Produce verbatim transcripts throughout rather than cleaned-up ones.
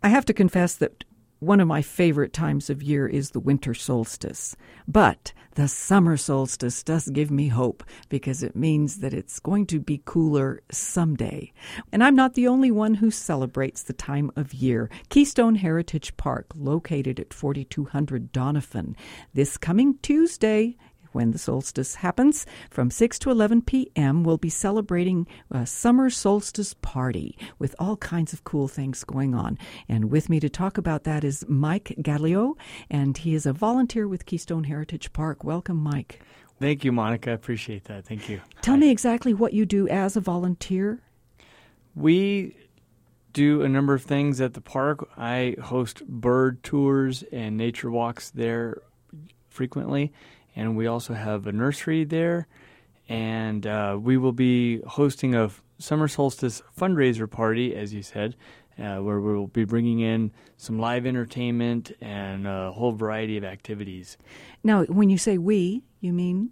I have to confess that one of my favorite times of year is the winter solstice. But the summer solstice does give me hope because it means that it's going to be cooler someday. And I'm not the only one who celebrates the time of year. Keystone Heritage Park, located at forty-two hundred Doniphan, this coming Tuesday, when the solstice happens, from six to eleven p.m., we'll be celebrating a summer solstice party with all kinds of cool things going on. And with me to talk about that is Mike Gallio, and he is a volunteer with Keystone Heritage Park. Welcome, Mike. Thank you, Monica. I appreciate that. Thank you. Tell Hi. me exactly what you do as a volunteer. We do a number of things at the park. I host bird tours and nature walks there frequently. And we also have a nursery there, and uh, we will be hosting a summer solstice fundraiser party, as you said, uh, where we'll be bringing in some live entertainment and a whole variety of activities. Now, when you say we, you mean?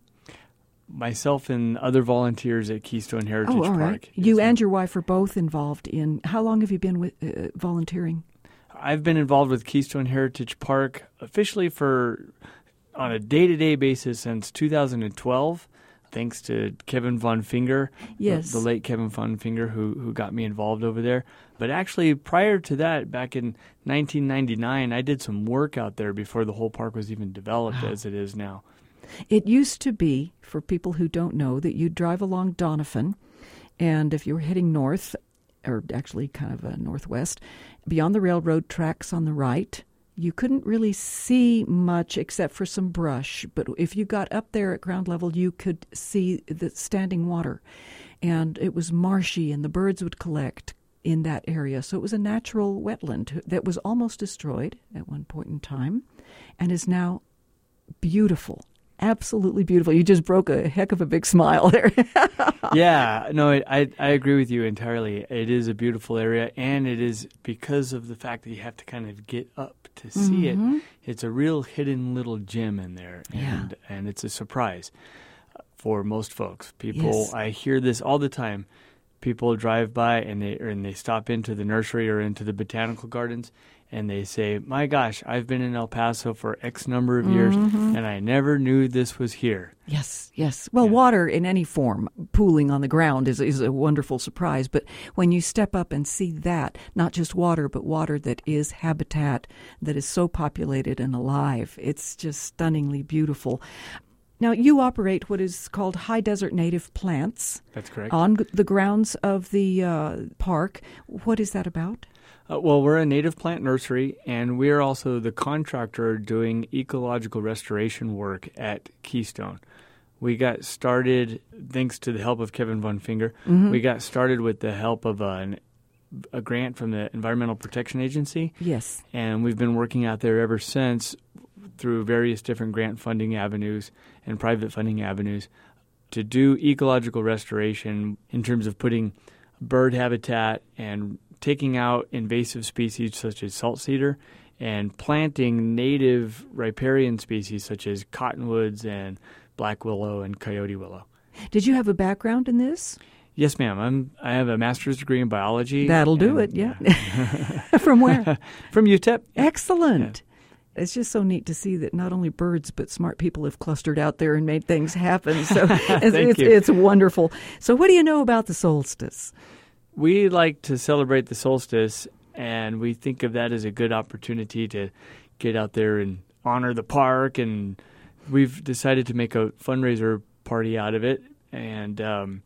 Myself and other volunteers at Keystone Heritage oh, all Park. Right. You and your wife are both involved in, how long have you been with, uh, volunteering? I've been involved with Keystone Heritage Park officially for... on a day-to-day basis since two thousand twelve, thanks to Kevin Von Finger, yes. the, the late Kevin Von Finger, who who got me involved over there. But actually, prior to that, back in nineteen ninety-nine, I did some work out there before the whole park was even developed wow. as it is now. It used to be, for people who don't know, that you'd drive along Doniphan, and if you were heading north, or actually kind of uh, northwest, beyond the railroad tracks on the right, you couldn't really see much except for some brush, but if you got up there at ground level, you could see the standing water. And it was marshy, and the birds would collect in that area. So it was a natural wetland that was almost destroyed at one point in time and is now beautiful. Absolutely beautiful. You just broke a heck of a big smile there. Yeah, no, I I agree with you entirely. It is a beautiful area, and it is because of the fact that you have to kind of get up to see mm-hmm. it. It's a real hidden little gem in there, and yeah. and it's a surprise for most folks. People, yes. I hear this all the time. People drive by and they and they stop into the nursery or into the botanical gardens, and they say, my gosh, I've been in El Paso for X number of years, mm-hmm. and I never knew this was here. Yes, yes. Well, yeah. water in any form, pooling on the ground, is, is a wonderful surprise. But when you step up and see that, not just water, but water that is habitat, that is so populated and alive, it's just stunningly beautiful. Now, you operate what is called High Desert Native Plants. That's correct. On the grounds of the uh, park. What is that about? Uh, well, we're a native plant nursery, and we are also the contractor doing ecological restoration work at Keystone. We got started, thanks to the help of Kevin Von Finger, mm-hmm. we got started with the help of an, a grant from the Environmental Protection Agency. Yes. And we've been working out there ever since through various different grant funding avenues and private funding avenues to do ecological restoration in terms of putting bird habitat and taking out invasive species such as saltcedar and planting native riparian species such as cottonwoods and black willow and coyote willow. Did you have a background in this? Yes, ma'am. I'm, I have a master's degree in biology. That'll do and, it, yeah. From where? From U T E P. Excellent. Yeah. It's just so neat to see that not only birds, but smart people have clustered out there and made things happen. So it's, Thank it's, you. it's wonderful. So what do you know about the solstice? We like to celebrate the solstice, and we think of that as a good opportunity to get out there and honor the park. And we've decided to make a fundraiser party out of it. And um,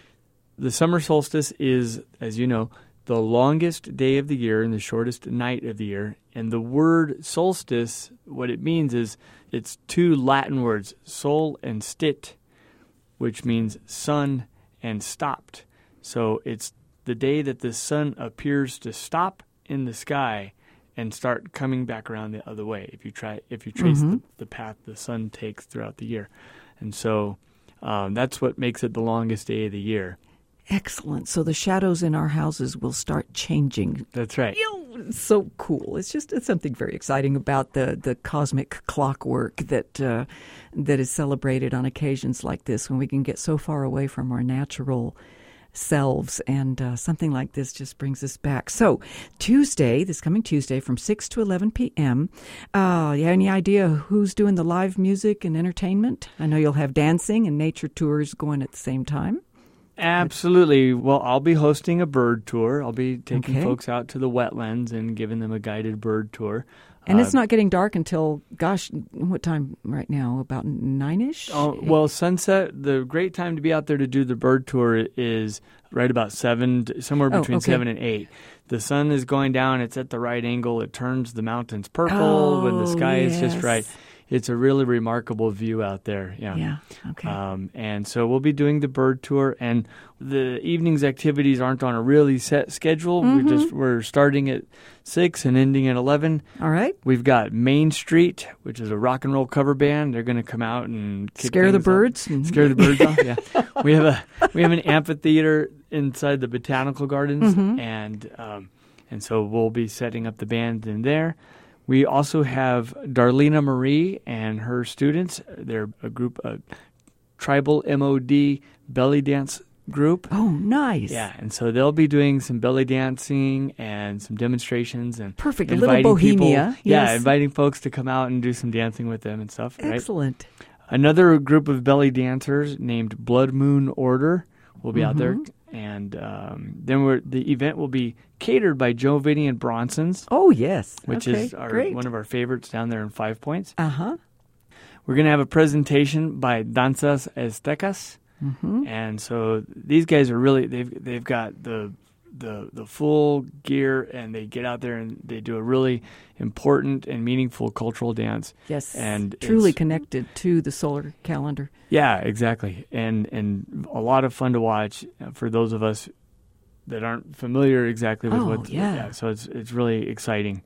the summer solstice is, as you know, the longest day of the year and the shortest night of the year. And the word solstice, what it means is it's two Latin words, sol and stit, which means sun and stopped. So it's the day that the sun appears to stop in the sky and start coming back around the other way if you try if you trace mm-hmm. the, the path the sun takes throughout the year. And so um, that's what makes it the longest day of the year. Excellent. So the shadows in our houses will start changing. That's right. It's so cool. It's just it's something very exciting about the, the cosmic clockwork that uh, that is celebrated on occasions like this when we can get so far away from our natural selves, and uh, something like this just brings us back. So Tuesday, this coming Tuesday from six to eleven p.m., uh, you have any idea who's doing the live music and entertainment? I know you'll have dancing and nature tours going at the same time. Absolutely. Well, I'll be hosting a bird tour. I'll be taking Okay. folks out to the wetlands and giving them a guided bird tour. And Uh, it's not getting dark until, gosh, what time right now? About nine-ish? Oh, well, sunset, the great time to be out there to do the bird tour is right about seven, to- somewhere Oh, between okay. seven and eight. The sun is going down. It's at the right angle. It turns the mountains purple Oh, when the sky is just yes. right. It's a really remarkable view out there. Yeah. Yeah, okay. Um, and so we'll be doing the bird tour, and the evening's activities aren't on a really set schedule. Mm-hmm. We just we're starting at six and ending at eleven. All right. We've got Main Street, which is a rock and roll cover band. They're going to come out and kick Scare the things up. birds? and- Scare the birds off. Yeah, we have a we have an amphitheater inside the botanical gardens, Mhm. and um, and so we'll be setting up the band in there. We also have Darlena Marie and her students. They're a group, a tribal M O D belly dance group. Oh, nice. Yeah, and so they'll be doing some belly dancing and some demonstrations and Perfect. A little inviting people- bohemia. Yeah, Yes. inviting folks to come out and do some dancing with them and stuff. Right? Excellent. Another group of belly dancers named Blood Moon Order will be out there, Mm-hmm. and um, then we're, the event will be catered by Joe Vinny and Bronson's, Oh, yes. which Okay, is our, great. one of our favorites down there in Five Points. Uh-huh. We're going to have a presentation by Danzas Aztecas, Mm-hmm. and so these guys are really they've they've got the the the full gear, and they get out there and they do a really important and meaningful cultural dance. Yes. And truly it's- connected to the solar calendar. Yeah, exactly, and and a lot of fun to watch for those of us that aren't familiar exactly with Oh, what. yeah. So it's it's really exciting.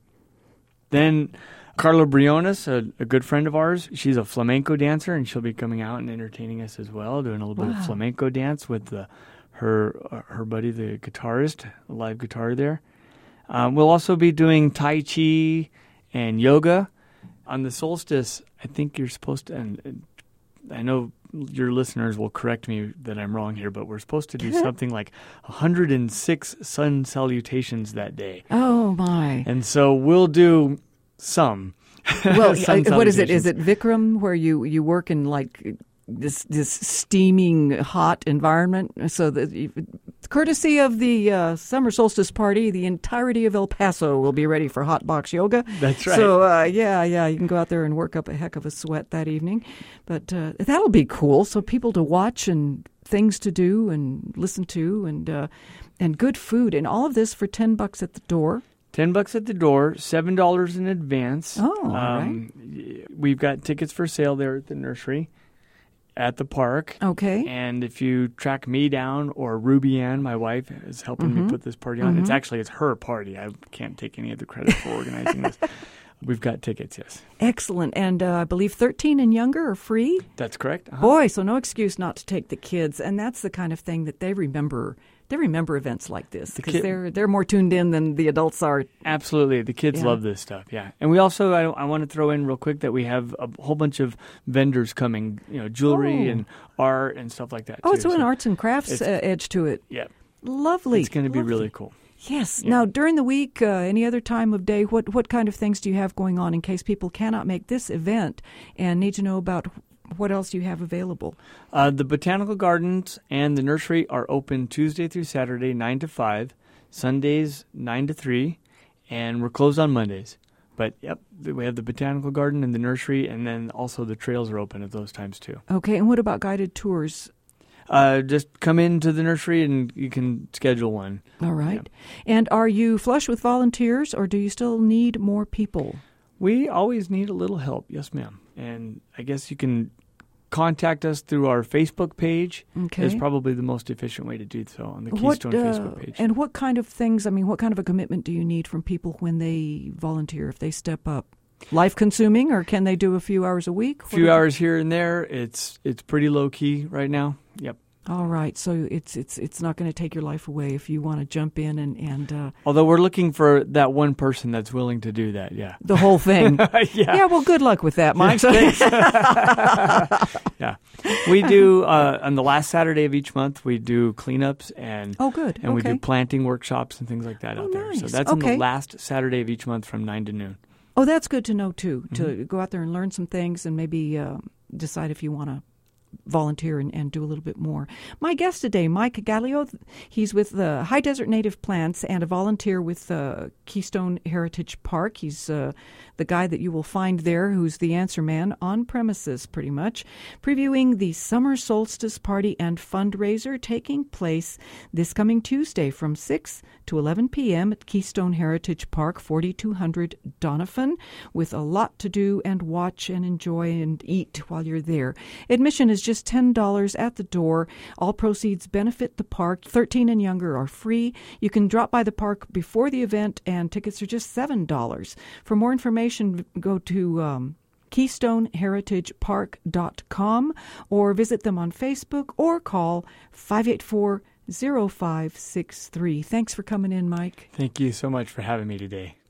Then Carla Briones, a, a good friend of ours, she's a flamenco dancer, and she'll be coming out and entertaining us as well, doing a little bit Wow. of flamenco dance with the, her uh, her buddy, the guitarist, a live guitar there. Um, we'll also be doing Tai Chi and yoga. On the solstice, I think you're supposed to, and, and I know your listeners will correct me that I'm wrong here, but we're supposed to do something like one hundred six sun salutations that day. Oh, my. And so we'll do some. Well, Sun uh, what is it? Is salutations. it Vikram, where you, you work in like this this steaming hot environment? So that you, courtesy of the uh, summer solstice party, the entirety of El Paso will be ready for hot box yoga. That's right. So uh, yeah, yeah, you can go out there and work up a heck of a sweat that evening. But uh, that'll be cool. So people to watch and things to do and listen to, and uh, and good food, and all of this for ten bucks at the door. Ten bucks at the door, seven dollars in advance. Oh, all um, We've got tickets for sale there at the nursery, at the park. Okay. And if you track me down, or Ruby Ann, my wife, is helping Mm-hmm. me put this party on. It's actually it's her party. I can't take any of the credit for organizing this. We've got tickets, yes. Excellent. And uh, I believe thirteen and younger are free. That's correct. Uh-huh. Boy, so no excuse not to take the kids. And that's the kind of thing that they remember. They remember events like this because kid- they're they're more tuned in than the adults are. Absolutely. The kids Yeah. love this stuff, yeah. And we also, I, I want to throw in real quick that we have a whole bunch of vendors coming, you know, jewelry Oh. and art and stuff like that, Oh, too. it's an So, arts and crafts uh, it's- edge to it. Yeah. Lovely. It's going to be Lovely. really cool. Yes. Yeah. Now, during the week, uh, any other time of day, what, what kind of things do you have going on in case people cannot make this event and need to know about what else you have available? Uh, the Botanical Gardens and the nursery are open Tuesday through Saturday, nine to five, Sundays, nine to three, and we're closed on Mondays. But, yep, we have the Botanical Garden and the nursery, and then also the trails are open at those times, too. Okay. And what about guided tours? Uh, just come into the nursery and you can schedule one. All right. And are you flush with volunteers, or do you still need more people? We always need a little help. Yes, ma'am. And I guess you can contact us through our Facebook page. Okay. Is probably the most efficient way to do so on the What, Keystone uh, Facebook page. And what kind of things, I mean, what kind of a commitment do you need from people when they volunteer, if they step up? Life-consuming, or can they do a few hours a week? A few hours here and there. It's it's pretty low key right now. Yep. All right, so it's it's it's not going to take your life away if you want to jump in and and uh, Although we're looking for that one person that's willing to do that, yeah. the whole thing. yeah. Yeah, well, good luck with that, Mike. Thanks. yeah, we do uh, on the last Saturday of each month. We do cleanups and Oh, good. and we Okay. do planting workshops and things like that Oh, out there. So nice. that's on Okay. the last Saturday of each month from nine to noon. Oh, that's good to know too. To Mm-hmm. go out there and learn some things and maybe uh, decide if you want to volunteer and, and do a little bit more. My guest today, Mike Gallio, he's with the High Desert Native Plants and a volunteer with uh, Keystone Heritage Park. He's uh, the guy that you will find there who's the answer man on premises, pretty much, previewing the Summer Solstice Party and Fundraiser taking place this coming Tuesday from six to eleven p.m. at Keystone Heritage Park, forty-two hundred Donovan, with a lot to do and watch and enjoy and eat while you're there. Admission is just ten dollars at the door. All proceeds benefit the park. thirteen and younger are free. You can drop by the park before the event, and tickets are just seven dollars. For more information, go to um, keystone heritage park dot com or visit them on Facebook or call five eight four, zero five six three. Thanks for coming in, Mike. Thank you so much for having me today.